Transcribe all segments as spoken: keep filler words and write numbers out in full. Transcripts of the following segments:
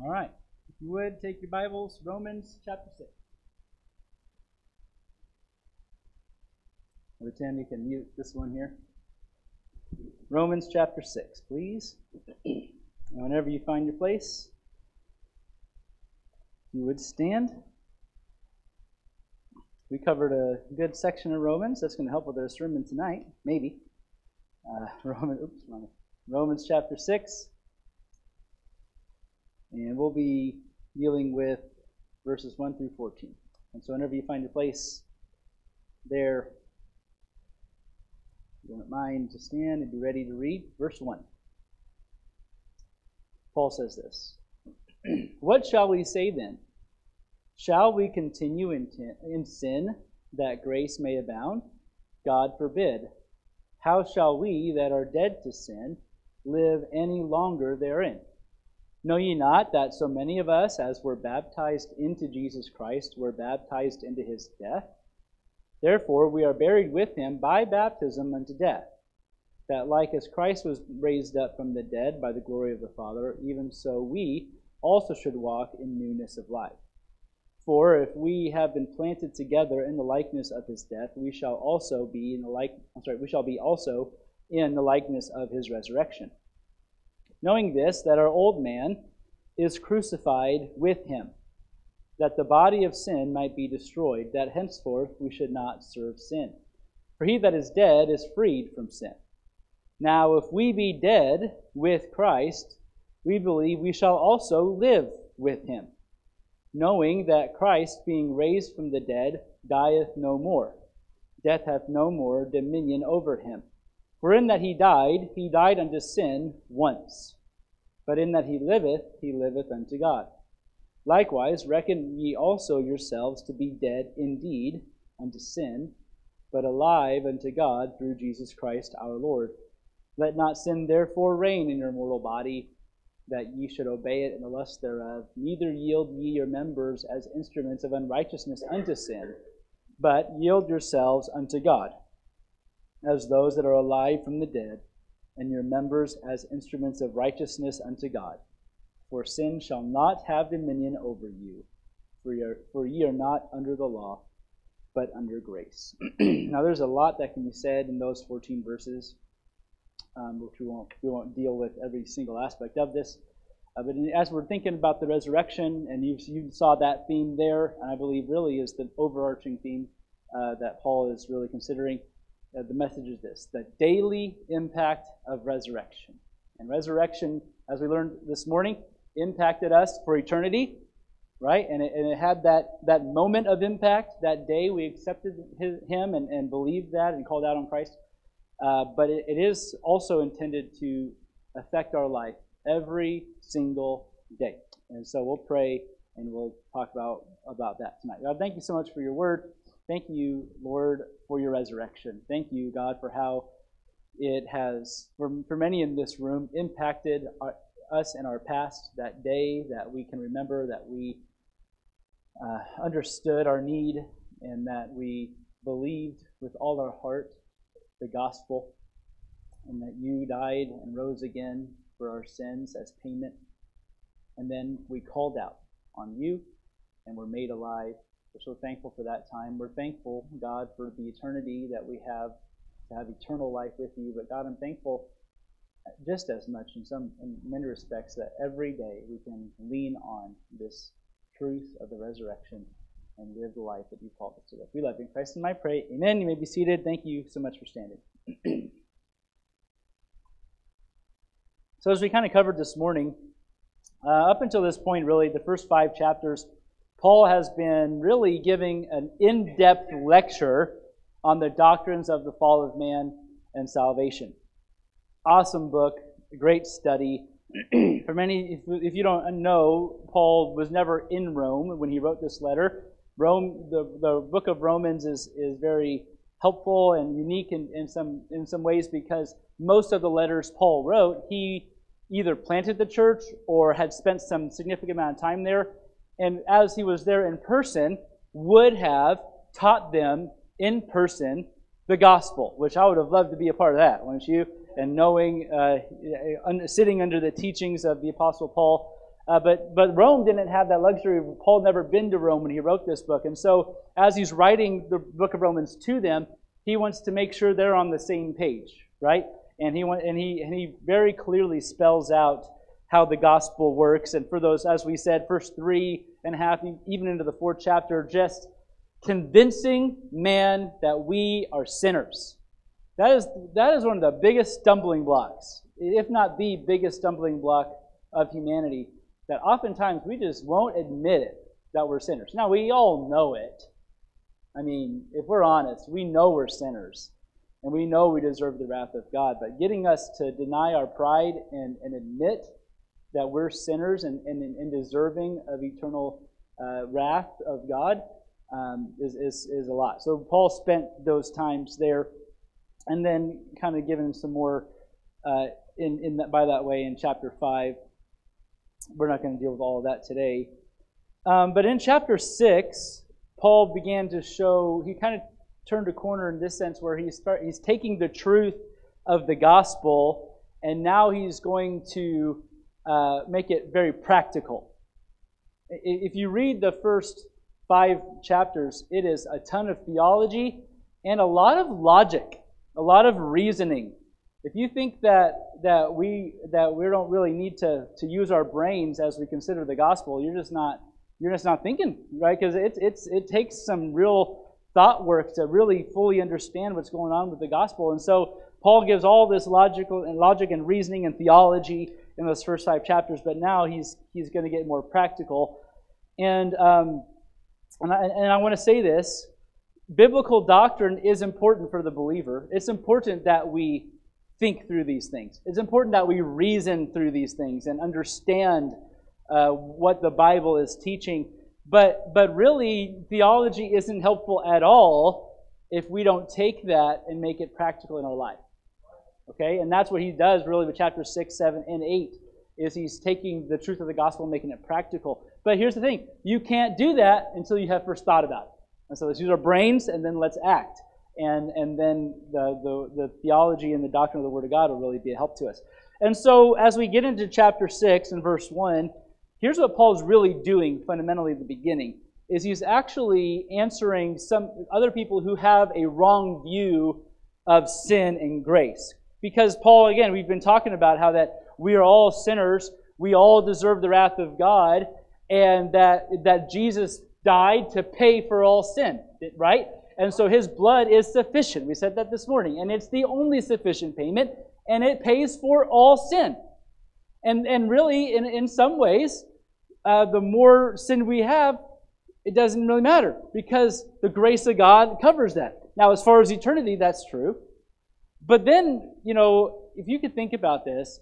All right. If you would, take your Bibles, Romans chapter six. Number ten, you can mute this one here. Romans chapter six, please. And whenever you find your place, if you would stand. We covered a good section of Romans. That's going to help with our sermon tonight, maybe. Uh, Roman, oops, Romans chapter six. And we'll be dealing with verses one through fourteen. And so whenever you find your place there, if you don't mind to stand and be ready to read. Verse one. Paul says this. What shall we say then? Shall we continue in, in sin that grace may abound? God forbid. How shall we that are dead to sin live any longer therein? Know ye not that so many of us as were baptized into Jesus Christ were baptized into his death? Therefore we are buried with him by baptism unto death, that like as Christ was raised up from the dead by the glory of the Father, even so we also should walk in newness of life. For if we have been planted together in the likeness of his death, we shall also be in the like I'm sorry, we shall be also in the likeness of his resurrection. Knowing this, that our old man is crucified with him, that the body of sin might be destroyed, that henceforth we should not serve sin. For he that is dead is freed from sin. Now if we be dead with Christ, we believe we shall also live with him, knowing that Christ, being raised from the dead, dieth no more. Death hath no more dominion over him. For in that he died, he died unto sin once. But in that he liveth, he liveth unto God. Likewise, reckon ye also yourselves to be dead indeed unto sin, but alive unto God through Jesus Christ our Lord. Let not sin therefore reign in your mortal body, that ye should obey it in the lust thereof. Neither yield ye your members as instruments of unrighteousness unto sin, but yield yourselves unto God, as those that are alive from the dead, and your members as instruments of righteousness unto God. For sin shall not have dominion over you, for ye are, for ye are not under the law, but under grace. Now there's a lot that can be said in those fourteen verses, um, which we won't, we won't deal with every single aspect of this. Uh, but as we're thinking about the resurrection, and you you saw that theme there, and I believe really is the overarching theme uh, that Paul is really considering. Uh, the message is this: the daily impact of resurrection. And resurrection, as we learned this morning, impacted us for eternity, right? And it, and it had that, that moment of impact, that day we accepted his, him and, and believed that and called out on Christ. Uh, but it, it is also intended to affect our life every single day. And so we'll pray and we'll talk about, about that tonight. God, thank you so much for your word. Thank you, Lord, for your resurrection. Thank you, God, for how it has, for, for many in this room, impacted our, us in our past, that day that we can remember, that we uh, understood our need, and that we believed with all our heart the gospel, and that you died and rose again for our sins as payment. And then we called out on you, and were made alive. We're so thankful for that time. We're thankful, God, for the eternity that we have, to have eternal life with you. But God, I'm thankful just as much in some in many respects that every day we can lean on this truth of the resurrection and live the life that you called us to live. We love you in Christ, and I pray. Amen. You may be seated. Thank you so much for standing. So as we kind of covered this morning, uh, up until this point, really, the first five chapters, Paul has been really giving an in-depth lecture on the doctrines of the fall of man and salvation. Awesome book, great study. For many, if, if you don't know, Paul was never in Rome when he wrote this letter. Rome, the, the book of Romans is, is very helpful and unique in, in some in some ways because most of the letters Paul wrote, he either planted the church or had spent some significant amount of time there, and as he was there in person, would have taught them in person the gospel, which I would have loved to be a part of that, wouldn't you? And knowing, uh, sitting under the teachings of the Apostle Paul, Uh, but but Rome didn't have that luxury. Paul had never been to Rome when he wrote this book. And so as he's writing the book of Romans to them, he wants to make sure they're on the same page, right? And he want, and he and he very clearly spells out how the gospel works. And for those, as we said, first three and a half, even into the fourth chapter, just convincing man that we are sinners. That is that is one of the biggest stumbling blocks, if not the biggest stumbling block of humanity, that oftentimes we just won't admit it, that we're sinners. Now, we all know it. I mean, if we're honest, we know we're sinners, and we know we deserve the wrath of God. But getting us to deny our pride and, and admit that we're sinners and, and, and deserving of eternal uh, wrath of God um, is, is, is a lot. So Paul spent those times there, and then kind of given some more uh, in, in that, by that way in chapter five. We're not going to deal with all of that today. Um, but in chapter six, Paul began to show, he kind of turned a corner in this sense where he's, start, he's taking the truth of the gospel, and now he's going to uh, make it very practical. If you read the first five chapters, it is a ton of theology and a lot of logic, a lot of reasoning. If you think that that we that we don't really need to, to use our brains as we consider the gospel, you're just not you're just not thinking, right? Because it's it's it takes some real thought work to really fully understand what's going on with the gospel. And so Paul gives all this logical and logic and reasoning and theology in those first five chapters, but now he's he's going to get more practical. And um, and I, and I want to say this: biblical doctrine is important for the believer. It's important that we think through these things. It's important that we reason through these things and understand uh, what the Bible is teaching. But but really, theology isn't helpful at all if we don't take that and make it practical in our life. Okay? And that's what he does really with chapter six, seven, and eight, is he's taking the truth of the gospel and making it practical. But here's the thing. You can't do that until you have first thought about it. And so let's use our brains and then let's act. And and then the, the, the theology and the doctrine of the Word of God will really be a help to us. And so as we get into chapter six and verse one, here's what Paul's really doing fundamentally at the beginning, is he's actually answering some other people who have a wrong view of sin and grace. Because Paul, again, we've been talking about how that we are all sinners, we all deserve the wrath of God, and that, that Jesus died to pay for all sin, right? And so his blood is sufficient. We said that this morning. And it's the only sufficient payment, and it pays for all sin. And and really, in, in some ways, uh, the more sin we have, it doesn't really matter, because the grace of God covers that. Now, as far as eternity, that's true. But then, you know, if you could think about this,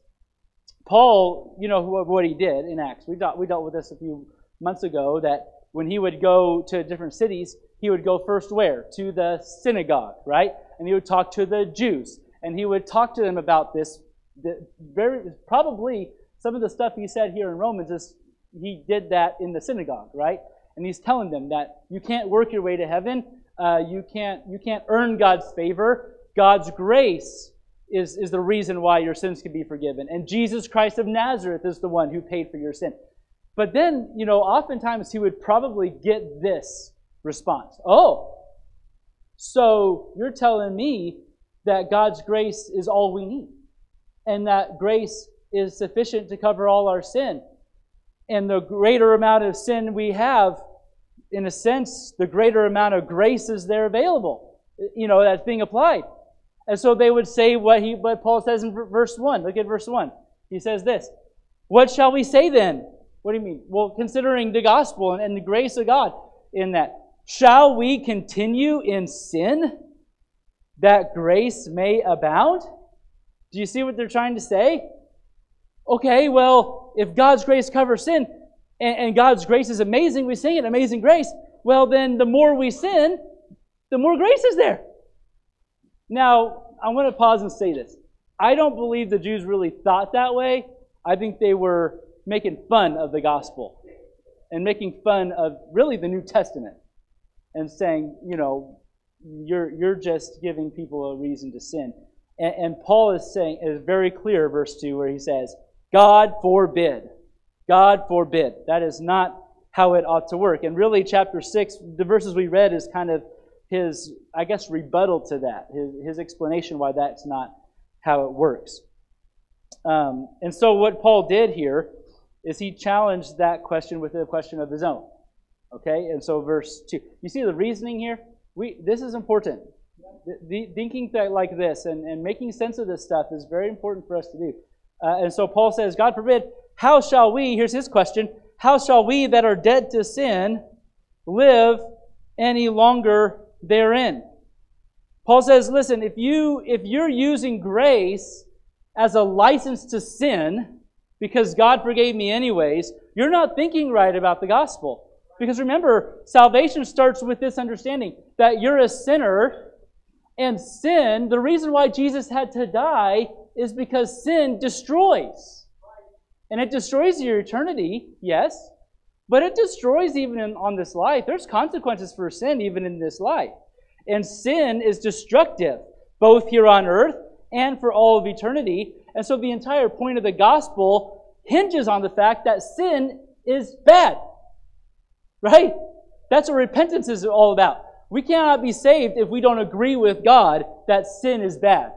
Paul, you know, what he did in Acts. We dealt, we dealt with this a few months ago, that when he would go to different cities, he would go first where? To the synagogue, right? And he would talk to the Jews. And he would talk to them about this. The very probably some of the stuff he said here in Romans is he did that in the synagogue, right? And he's telling them that you can't work your way to heaven. Uh, you can't you can't earn God's favor. God's grace is, is the reason why your sins can be forgiven. And Jesus Christ of Nazareth is the one who paid for your sin. But then, you know, oftentimes he would probably get this response. Oh, so you're telling me that God's grace is all we need, and that grace is sufficient to cover all our sin. And the greater amount of sin we have, in a sense, the greater amount of grace is there available, you know, that's being applied. And so they would say what he, what Paul says in verse one. Look at verse one. He says this: "What shall we say then?" What do you mean? Well, considering the gospel and, and the grace of God in that. Shall we continue in sin that grace may abound? Do you see what they're trying to say? Okay, well, if God's grace covers sin, and, and God's grace is amazing, we sing it, amazing grace, well then the more we sin, the more grace is there. Now, I want to pause and say this. I don't believe the Jews really thought that way. I think they were making fun of the gospel and making fun of really the New Testament and saying, you know, you're you're just giving people a reason to sin. And, and Paul is saying, is very clear, verse two, where he says, God forbid. God forbid. That is not how it ought to work. And really, chapter six, the verses we read is kind of his, I guess, rebuttal to that, his, his explanation why that's not how it works. Um, and so what Paul did here is he challenged that question with a question of his own. Okay, and so verse two. You see the reasoning here? We This is important. The, the, thinking that like this and, and making sense of this stuff is very important for us to do. Uh, and so Paul says, God forbid, how shall we, here's his question, how shall we that are dead to sin live any longer therein? Paul says, listen, if you if you're using grace as a license to sin because God forgave me anyways, you're not thinking right about the gospel. Because remember, salvation starts with this understanding that you're a sinner, and sin, the reason why Jesus had to die is because sin destroys. And it destroys your eternity, yes, but it destroys even in, on this life. There's consequences for sin even in this life. And sin is destructive, both here on earth and for all of eternity. And so the entire point of the gospel hinges on the fact that sin is bad. Right? That's what repentance is all about. We cannot be saved if we don't agree with God that sin is bad.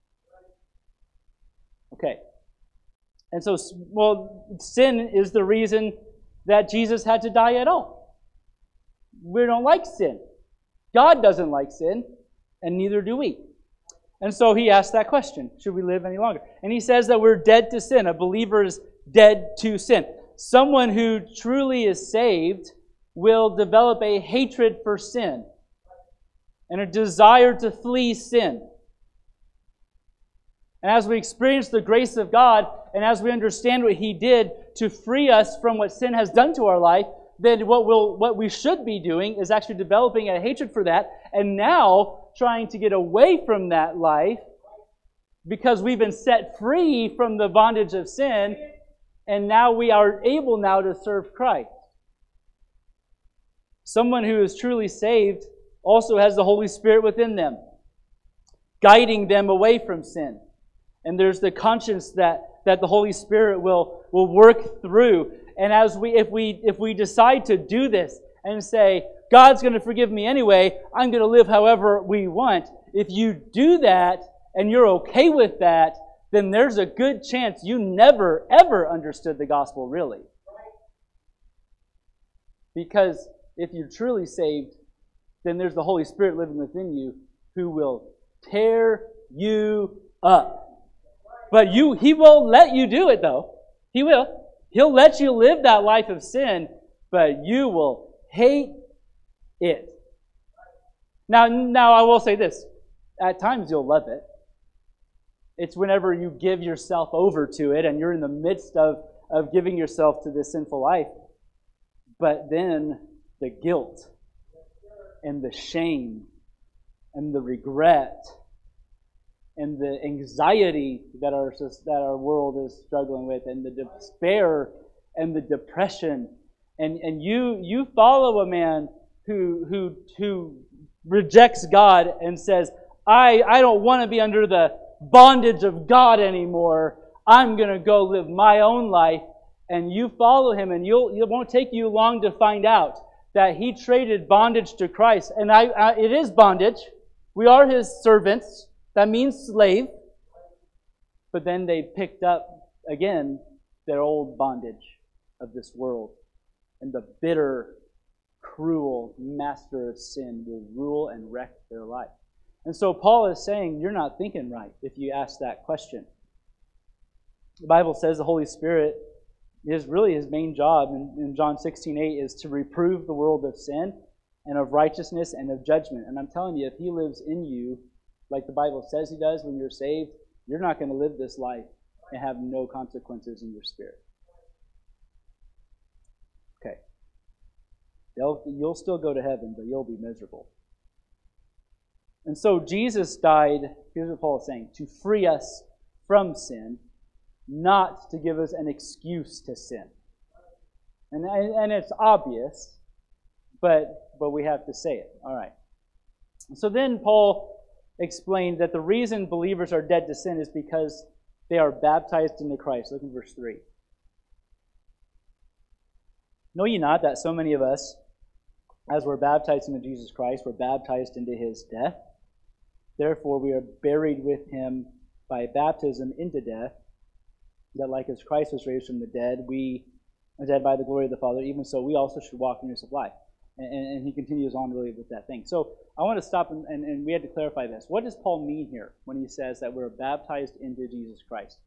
Okay. And so, well, sin is the reason that Jesus had to die at all. We don't like sin. God doesn't like sin, and neither do we. And so he asked that question, should we live any longer? And he says that we're dead to sin. A believer is dead to sin. Someone who truly is saved will develop a hatred for sin and a desire to flee sin. And as we experience the grace of God, and as we understand what He did to free us from what sin has done to our life, then what we'll, what we should be doing is actually developing a hatred for that, and now trying to get away from that life because we've been set free from the bondage of sin, and now we are able now to serve Christ. Someone who is truly saved also has the Holy Spirit within them, guiding them away from sin. And there's the conscience that, that the Holy Spirit will, will work through. And as we if we if we decide to do this and say, God's going to forgive me anyway, I'm going to live however we want. If you do that and you're okay with that, then there's a good chance you never, ever understood the gospel really. Because if you're truly saved, then there's the Holy Spirit living within you who will tear you up. But you, He won't let you do it, though. He will. He'll let you live that life of sin, but you will hate it. Now, now I will say this. At times you'll love it. It's whenever you give yourself over to it and you're in the midst of, of giving yourself to this sinful life. But then the guilt and the shame and the regret and the anxiety that our that our world is struggling with, and the despair and the depression, and and you you follow a man who who who rejects God and says, I I don't want to be under the bondage of God anymore. I'm going to go live my own life. And you follow him, and you'll it won't take you long to find out that he traded bondage to Christ. And I, I it is bondage. We are his servants. That means slave. But then they picked up, again, their old bondage of this world. And the bitter, cruel master of sin will rule and wreck their life. And so Paul is saying, you're not thinking right if you ask that question. The Bible says the Holy Spirit is really his main job in, in John sixteen eight is to reprove the world of sin and of righteousness and of judgment. And I'm telling you, if he lives in you, like the Bible says he does when you're saved, you're not going to live this life and have no consequences in your spirit. Okay. They'll, you'll still go to heaven, but you'll be miserable. And so Jesus died, here's what Paul is saying, to free us from sin, not to give us an excuse to sin. And, and it's obvious, but, but we have to say it. All right. So then Paul explained that the reason believers are dead to sin is because they are baptized into Christ. Look in verse three. Know ye not that so many of us, as were baptized into Jesus Christ, were baptized into his death? Therefore we are buried with him by baptism into death, that like as Christ was raised from the dead, we are dead by the glory of the Father, even so we also should walk in newness of life. And, and he continues on really with that thing. So I want to stop, and, and, and we had to clarify this. What does Paul mean here when he says that we're baptized into Jesus Christ?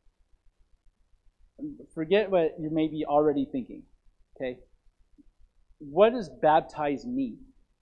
Forget what you may be already thinking, okay? What does baptize mean?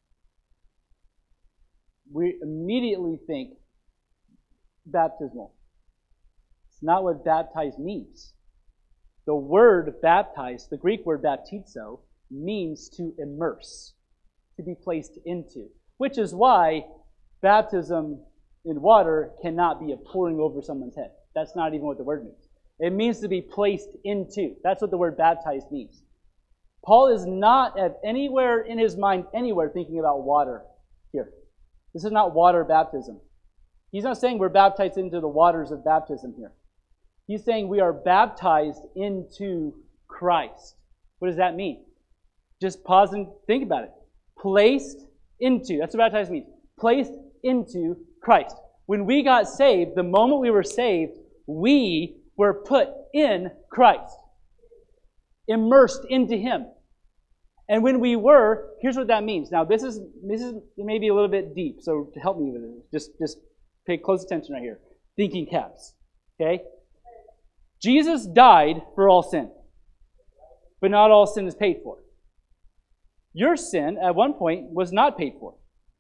We immediately think baptismal. It's not what baptize means. The word baptize, the Greek word baptizo, means to immerse, to be placed into, which is why baptism in water cannot be a pouring over someone's head. That's not even what the word means. It means to be placed into. That's what the word baptized means. Paul is not at anywhere in his mind, anywhere thinking about water here. This is not water baptism. He's not saying we're baptized into the waters of baptism here. He's saying we are baptized into Christ. What does that mean? Just pause and think about it. Placed into. That's what baptized means. Placed into Christ. When we got saved, the moment we were saved, we were put in Christ. Immersed into him. And when we were, here's what that means. Now, this is this is maybe a little bit deep, so to help me with it, just, just pay close attention right here. Thinking caps. Okay? Jesus died for all sin. But not all sin is paid for. Your sin, at one point, was not paid for.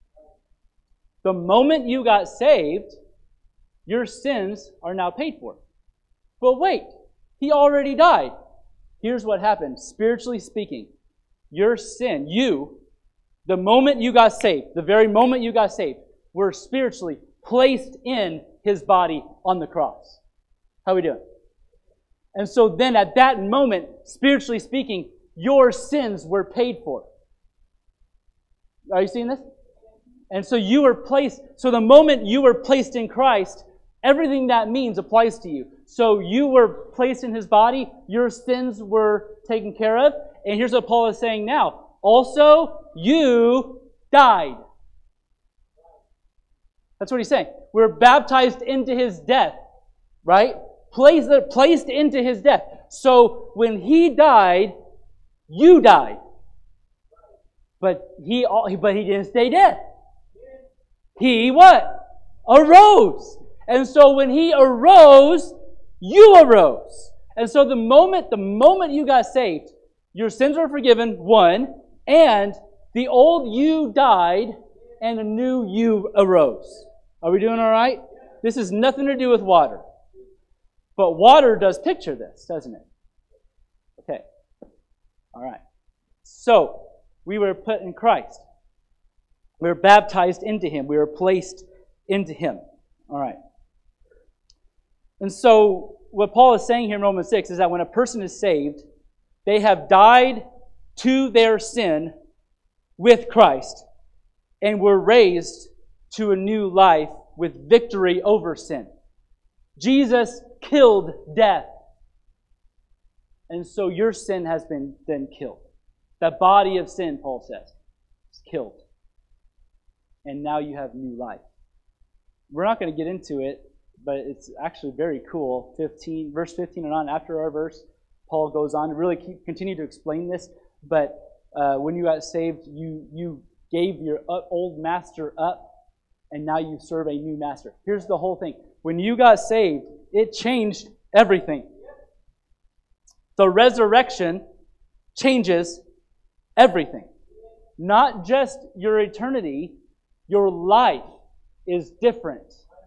The moment you got saved, your sins are now paid for. But wait, he already died. Here's what happened, spiritually speaking. Your sin, you, the moment you got saved, the very moment you got saved, were spiritually placed in his body on the cross. How are we doing? And so then at that moment, spiritually speaking, your sins were paid for. Are you seeing this? And so you were placed, so the moment you were placed in Christ, everything that means applies to you. So you were placed in his body, your sins were taken care of, and here's what Paul is saying now. Also, you died. That's what he's saying. We're baptized into his death, right? Placed, placed into his death. So when he died, you died. But he, but he didn't stay dead. He what? Arose. And so when he arose, you arose. And so the moment, the moment you got saved, your sins were forgiven, one, and the old you died, and a new you arose. Are we doing all right? This has nothing to do with water. But water does picture this, doesn't it? Okay. All right. So, we were put in Christ. We were baptized into him. We were placed into him. All right. And so, what Paul is saying here in Romans six is that when a person is saved, they have died to their sin with Christ and were raised to a new life with victory over sin. Jesus killed death. And so your sin has been then killed. The body of sin, Paul says, is killed. And now you have new life. We're not going to get into it, but it's actually very cool. fifteen, verse fifteen and on, after our verse, Paul goes on to really keep, continue to explain this. But uh, when you got saved, you, you gave your old master up, and now you serve a new master. Here's the whole thing. When you got saved, it changed everything. The resurrection changes everything. Not just your eternity, your life is different.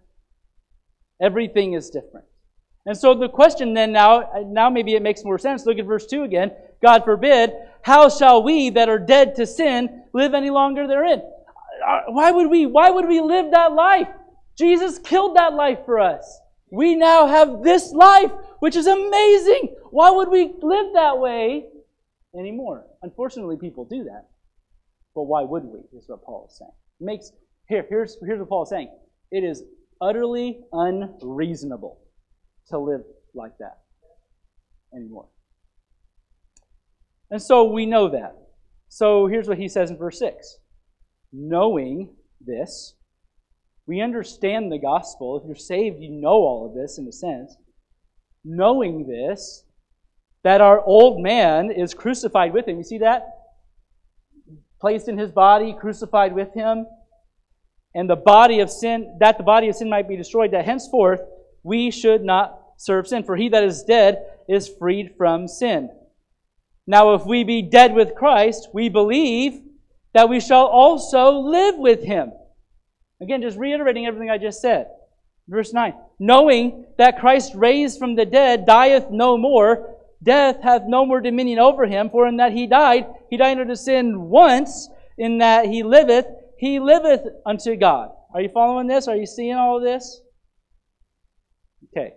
Everything is different. And so the question then now, now maybe it makes more sense. Look at verse two again. God forbid, how shall we that are dead to sin live any longer therein? Why would we, why would we live that life? Jesus killed that life for us. We now have this life, which is amazing. Why would we live that way anymore? Unfortunately, people do that. But why would we, is what Paul is saying. It makes, here, here's, here's what Paul is saying. It is utterly unreasonable to live like that anymore. And so we know that. So here's what he says in verse six. Knowing this, we understand the gospel. If you're saved, you know all of this in a sense. Knowing this, that our old man is crucified with him. You see that? Placed in his body, crucified with him. And the body of sin, that the body of sin might be destroyed, that henceforth we should not serve sin. For he that is dead is freed from sin. Now if we be dead with Christ, we believe that we shall also live with him. Again, just reiterating everything I just said. Verse nine. Knowing that Christ raised from the dead dieth no more, death hath no more dominion over him, for in that he died, he died unto sin once, in that he liveth, he liveth unto God. Are you following this? Are you seeing all of this? Okay.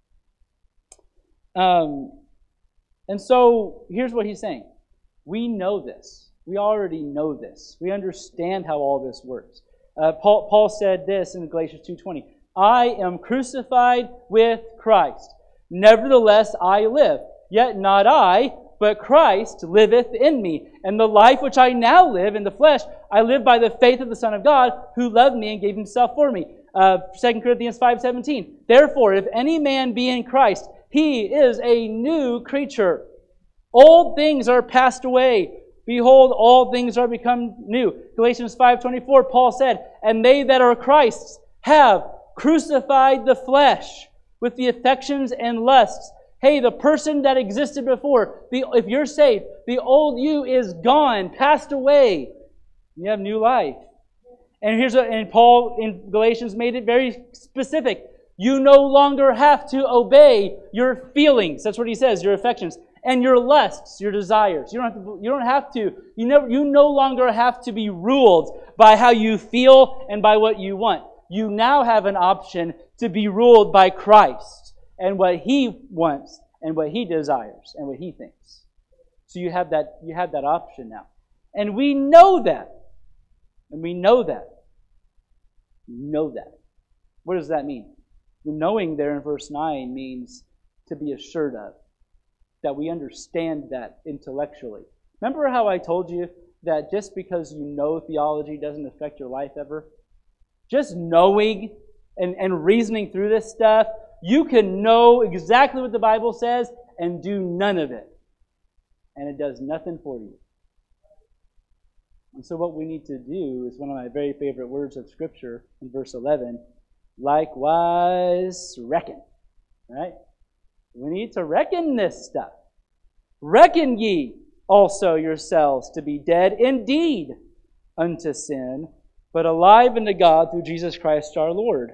Um, and so, here's what he's saying. We know this. We already know this. We understand how all this works. Uh, Paul, Paul said this in Galatians two twenty. I am crucified with Christ. Nevertheless I live. Yet not I, but Christ liveth in me. And the life which I now live in the flesh, I live by the faith of the Son of God, who loved me and gave himself for me. Uh, Second Corinthians five seventeen. Therefore, if any man be in Christ, he is a new creature. Old things are passed away. Behold, all things are become new. Galatians five twenty-four, Paul said, and they that are Christ's have crucified the flesh with the affections and lusts. Hey, the person that existed before, the, if you're saved, the old you is gone, passed away. You have new life. And here's a, and Paul in Galatians made it very specific. You no longer have to obey your feelings. That's what he says, your affections. And your lusts, your desires. You don't have to, you don't have to, you never, you no longer have to be ruled by how you feel and by what you want. You now have an option to be ruled by Christ and what He wants and what He desires and what He thinks. So you have that, you have that option now. And we know that. And we know that. We know that. What does that mean? The knowing there in verse nine means to be assured of. That we understand that intellectually. Remember how I told you that just because you know theology doesn't affect your life ever? Just knowing and, and reasoning through this stuff, you can know exactly what the Bible says and do none of it. And it does nothing for you. And so what we need to do is one of my very favorite words of Scripture in verse eleven. Likewise, reckon. Right? We need to reckon this stuff. Reckon ye also yourselves to be dead indeed unto sin, but alive unto God through Jesus Christ our Lord.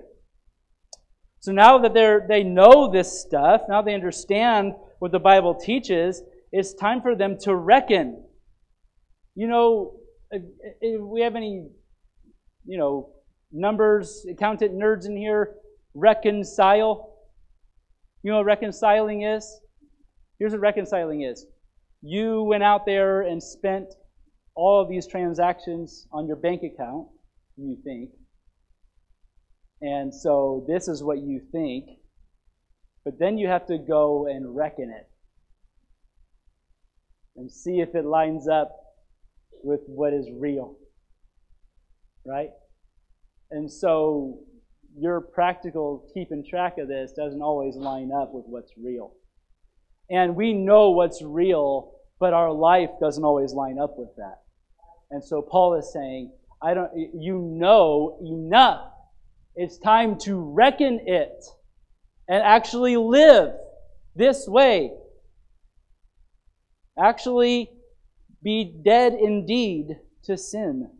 So now that they they know this stuff, now they understand what the Bible teaches, it's time for them to reckon. You know, if, if we have any, you know, numbers, accountant nerds in here, reconcile. You know what reconciling is? Here's what reconciling is. You went out there and spent all of these transactions on your bank account, you think. And so this is what you think. But then you have to go and reckon it. And see if it lines up with what is real. Right? And so your practical keeping track of this doesn't always line up with what's real. And we know what's real, but our life doesn't always line up with that. And so Paul is saying, I don't you know enough. It's time to reckon it and actually live this way. Actually be dead indeed to sin.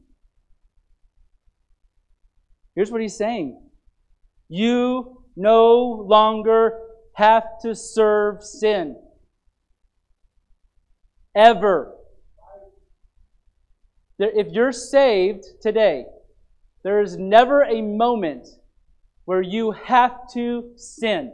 Here's what he's saying. You no longer have to serve sin. Ever. If you're saved today, there is never a moment where you have to sin.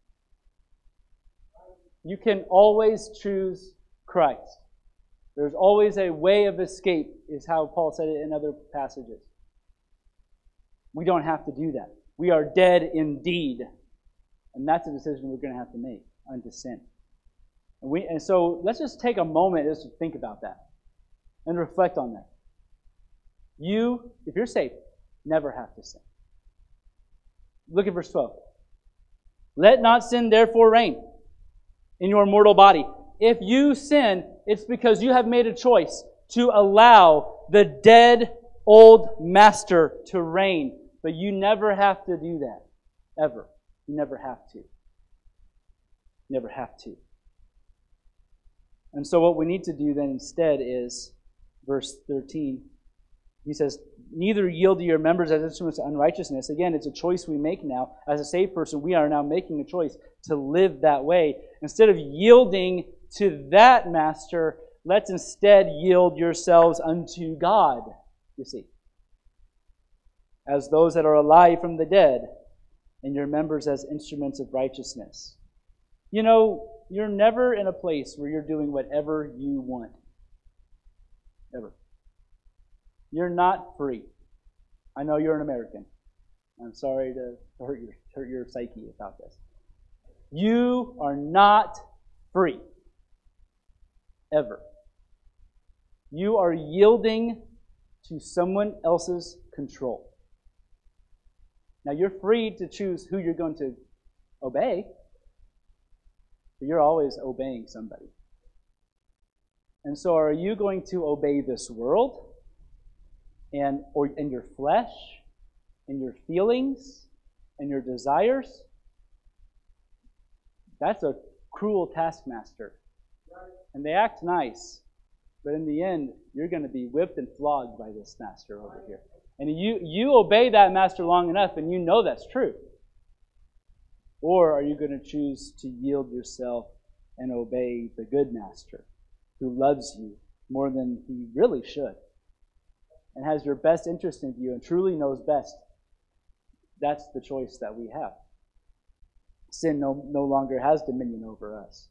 You can always choose Christ. There's always a way of escape, is how Paul said it in other passages. We don't have to do that. We are dead indeed. And that's a decision we're going to have to make unto sin. And, we, and so let's just take a moment just to think about that and reflect on that. You, if you're saved, never have to sin. Look at verse twelve. Let not sin therefore reign in your mortal body. If you sin, it's because you have made a choice to allow the dead old master to reign. But you never have to do that. Ever. You never have to. Never have to. And so what we need to do then instead is, verse thirteen, he says, neither yield to your members as instruments of unrighteousness. Again, it's a choice we make now. As a saved person, we are now making a choice to live that way. Instead of yielding to that master, let's instead yield yourselves unto God, you see, as those that are alive from the dead, and your members as instruments of righteousness. You know, you're never in a place where you're doing whatever you want. Ever. You're not free. I know you're an American. I'm sorry to hurt your, hurt your psyche about this. You are not free. Ever. You are yielding to someone else's control. Now, you're free to choose who you're going to obey, but you're always obeying somebody. And so are you going to obey this world and or in your flesh, in your feelings, and your desires? That's a cruel taskmaster. And they act nice, but in the end, you're going to be whipped and flogged by this master over here. And you, you obey that master long enough, and you know that's true. Or are you going to choose to yield yourself and obey the good master who loves you more than he really should and has your best interest in view and truly knows best? That's the choice that we have. Sin no, no longer has dominion over us.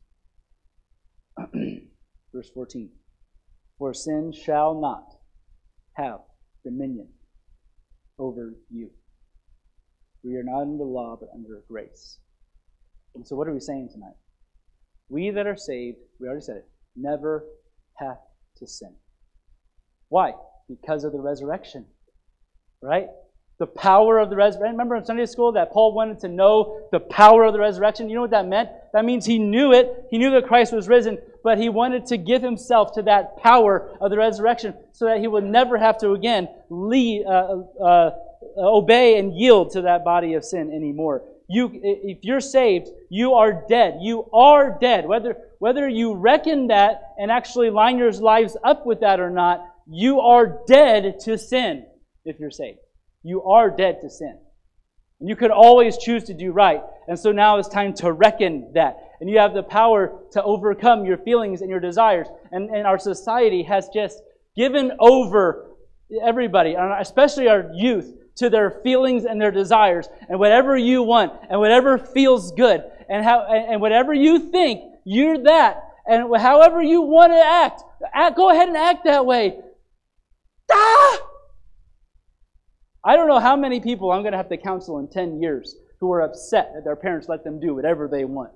Verse fourteen. For sin shall not have dominion over you. We are not under law, but under grace. And so what are we saying tonight? We that are saved, we already said it, never have to sin. Why? Because of the resurrection. Right? The power of the resurrection. Remember in Sunday school that Paul wanted to know the power of the resurrection? You know what that meant? That means he knew it. He knew that Christ was risen, but he wanted to give himself to that power of the resurrection so that he would never have to again lead, uh, uh, obey and yield to that body of sin anymore. You, if you're saved, you are dead. You are dead. Whether, whether you reckon that and actually line your lives up with that or not, you are dead to sin if you're saved. You are dead to sin. And you could always choose to do right. And so now it's time to reckon that. And you have the power to overcome your feelings and your desires. And, and our society has just given over everybody, especially our youth, to their feelings and their desires. And whatever you want, and whatever feels good, and how and whatever you think, you're that. And however you want to act, act go ahead and act that way. Ah! I don't know how many people I'm going to have to counsel in ten years who are upset that their parents let them do whatever they want.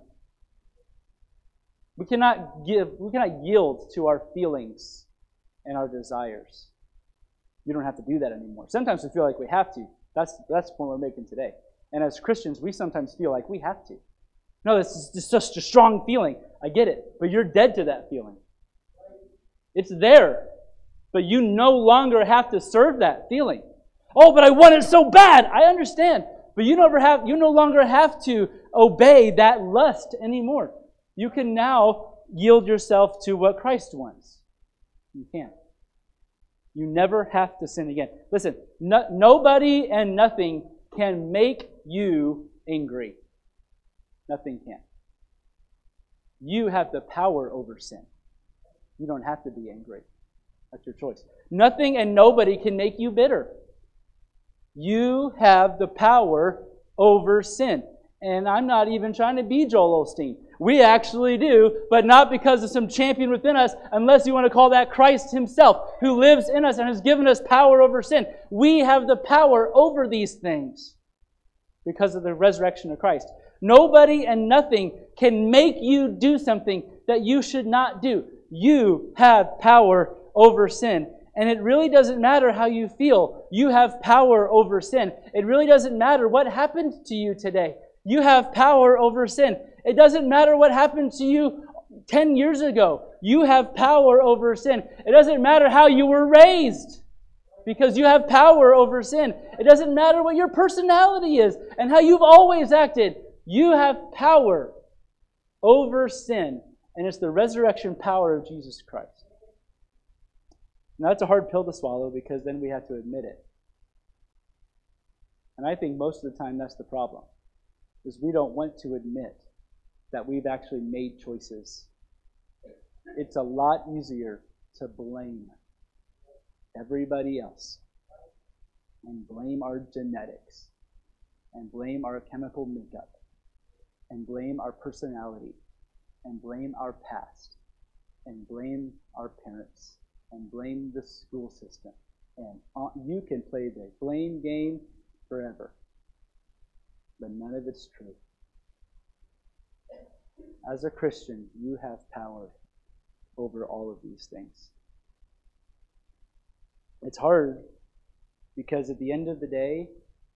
We cannot give, we cannot yield to our feelings and our desires. You don't have to do that anymore. Sometimes we feel like we have to. That's that's the point we're making today. And as Christians, we sometimes feel like we have to. No, this is just such a strong feeling. I get it. But you're dead to that feeling. It's there. But you no longer have to serve that feeling. Oh, but I want it so bad. I understand. But you never have you no longer have to obey that lust anymore. You can now yield yourself to what Christ wants. You can. You never have to sin again. Listen, no, nobody and nothing can make you angry. Nothing can. You have the power over sin. You don't have to be angry. That's your choice. Nothing and nobody can make you bitter. You have the power over sin. And I'm not even trying to be Joel Osteen. We actually do, but not because of some champion within us, unless you want to call that Christ himself, who lives in us and has given us power over sin. We have the power over these things because of the resurrection of Christ. Nobody and nothing can make you do something that you should not do. You have power over sin. And it really doesn't matter how you feel. You have power over sin. It really doesn't matter what happened to you today. You have power over sin. It doesn't matter what happened to you ten years ago. You have power over sin. It doesn't matter how you were raised, because you have power over sin. It doesn't matter what your personality is and how you've always acted. You have power over sin. And it's the resurrection power of Jesus Christ. Now, that's a hard pill to swallow, because then we have to admit it. And I think most of the time that's the problem, is we don't want to admit that we've actually made choices. It's a lot easier to blame everybody else and blame our genetics and blame our chemical makeup and blame our personality and blame our past and blame our parents and blame the school system. And you can play the blame game forever. But none of it's true. As a Christian, you have power over all of these things. It's hard because at the end of the day,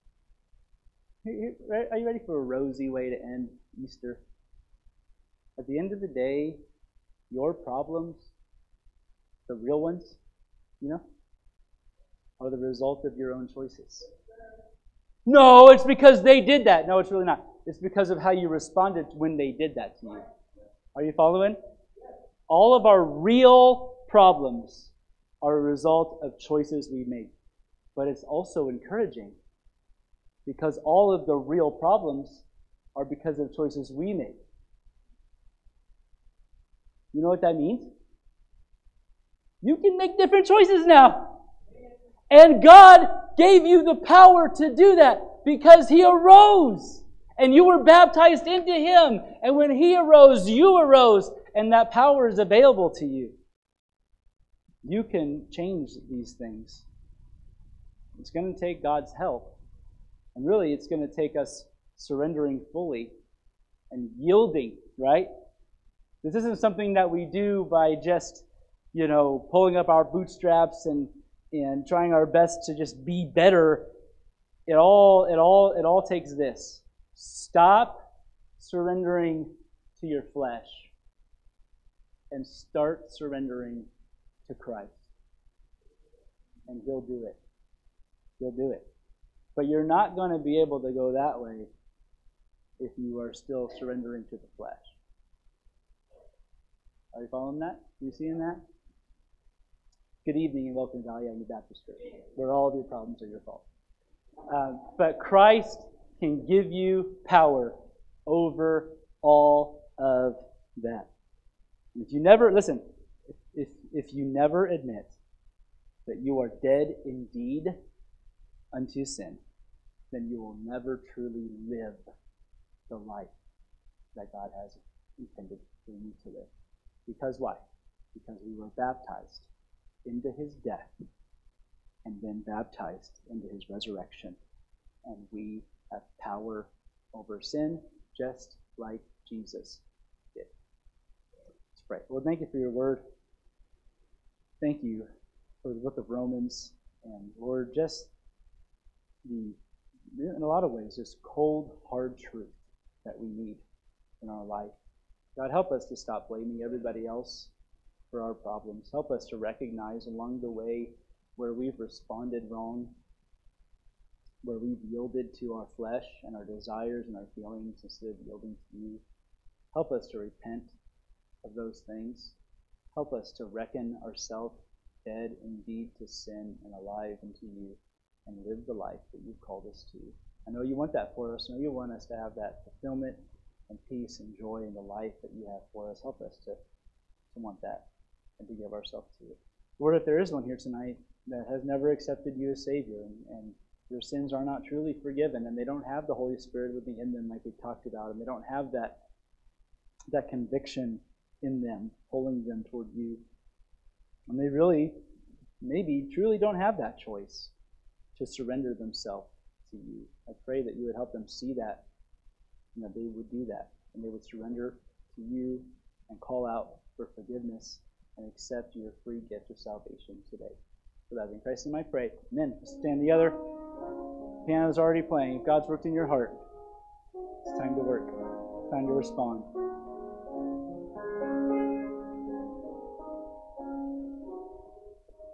are you ready for a rosy way to end Easter? At the end of the day, your problems, the real ones, you know, are the result of your own choices. No, it's because they did that. No, it's really not. It's because of how you responded when they did that to you. Are you following? All of our real problems are a result of choices we made. But it's also encouraging, because all of the real problems are because of choices we made. You know what that means? You can make different choices now. And God gave you the power to do that because He arose. And you were baptized into Him. And when He arose, you arose. And that power is available to you. You can change these things. It's going to take God's help. And really, it's going to take us surrendering fully and yielding, right? This isn't something that we do by just, you know, pulling up our bootstraps and, and trying our best to just be better. It all, it all, it all takes this. Stop surrendering to your flesh and start surrendering to Christ. And He'll do it. He'll do it. But you're not going to be able to go that way if you are still surrendering to the flesh. Are you following that? Are you seeing that? Good evening and welcome to Valley Avenue Baptist Church, where all of your problems are your fault. Uh, but Christ can give you power over all of that. If you never, listen, if, if you never admit that you are dead indeed unto sin, then you will never truly live the life that God has intended for you to live. Because why? Because we were baptized into His death and then baptized into His resurrection. And we have power over sin just like Jesus did. Let's pray. Lord, thank You for Your word. Thank You for the book of Romans. And Lord, just the, in a lot of ways, just cold, hard truth that we need in our life. God, help us to stop blaming everybody else for our problems. Help us to recognize along the way where we've responded wrong, where we've yielded to our flesh and our desires and our feelings instead of yielding to You. Help us to repent of those things. Help us to reckon ourselves dead indeed to sin and alive unto You, and live the life that You've called us to. I know You want that for us. I know You want us to have that fulfillment and peace and joy in the life that You have for us. Help us to, to want that and to give ourselves to You. Lord, if there is one here tonight that has never accepted You as Savior, and, and their sins are not truly forgiven, and they don't have the Holy Spirit living in them like we talked about, and they don't have that, that conviction in them, pulling them toward You, and they really, maybe, truly don't have that choice to surrender themselves to You. I pray that You would help them see that and that they would do that, and they would surrender to you and call out for forgiveness and accept your free gift of salvation today. For that, in Christ's name I pray. Amen. Let's stand together. Piano's already playing. If God's worked in your heart, it's time to work. It's time to respond.